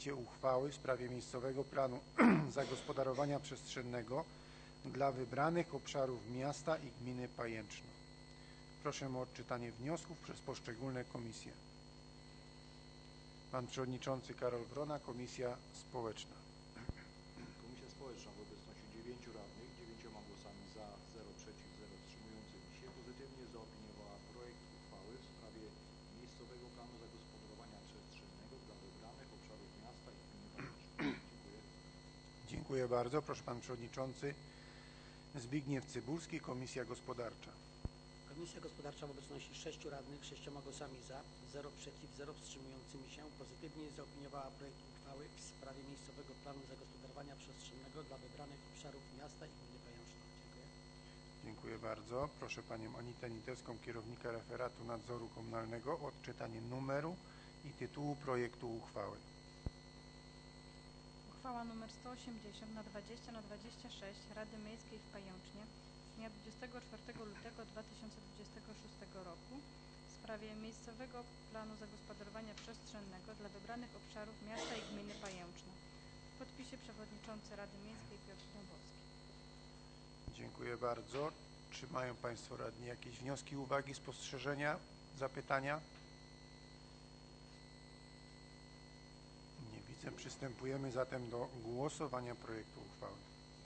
projekcie uchwały w sprawie miejscowego planu zagospodarowania przestrzennego dla wybranych obszarów miasta i gminy Pajęczno. Proszę o odczytanie wniosków przez poszczególne komisje. Pan Przewodniczący Karol Wrona, Komisja Społeczna. Komisja Społeczna w obecności 9 radnych, 9 głosami za, 0 przeciw, 0 wstrzymującymi się pozytywnie zaopiniowała projekt uchwały w sprawie miejscowego planu zagospodarowania przestrzennego dla wybranych obszarów miasta i gminy Pajęczno. Dziękuję. Dziękuję bardzo. Proszę Pan Przewodniczący Zbigniew Cybulski, Komisja Gospodarcza. Komisja Gospodarcza w obecności 6 radnych, 6 głosami za, 0 przeciw, 0 wstrzymującymi się pozytywnie zaopiniowała projekt uchwały w sprawie miejscowego planu zagospodarowania przestrzennego dla wybranych obszarów miasta i gminy Pajęczno. Dziękuję. Dziękuję bardzo. Proszę Panią Anitę Nitewską, kierownika referatu nadzoru komunalnego o odczytanie numeru i tytułu projektu uchwały. Uchwała nr 180/20/26 Rady Miejskiej w Pajęcznie z dnia 24 lutego 2026 roku w sprawie miejscowego planu zagospodarowania przestrzennego dla wybranych obszarów miasta i gminy Pajęczno. W podpisie przewodniczący Rady Miejskiej Piotr Dąbrowski. Dziękuję bardzo. Czy mają Państwo radni jakieś wnioski, uwagi, spostrzeżenia, zapytania? Nie widzę. Przystępujemy zatem do głosowania projektu uchwały.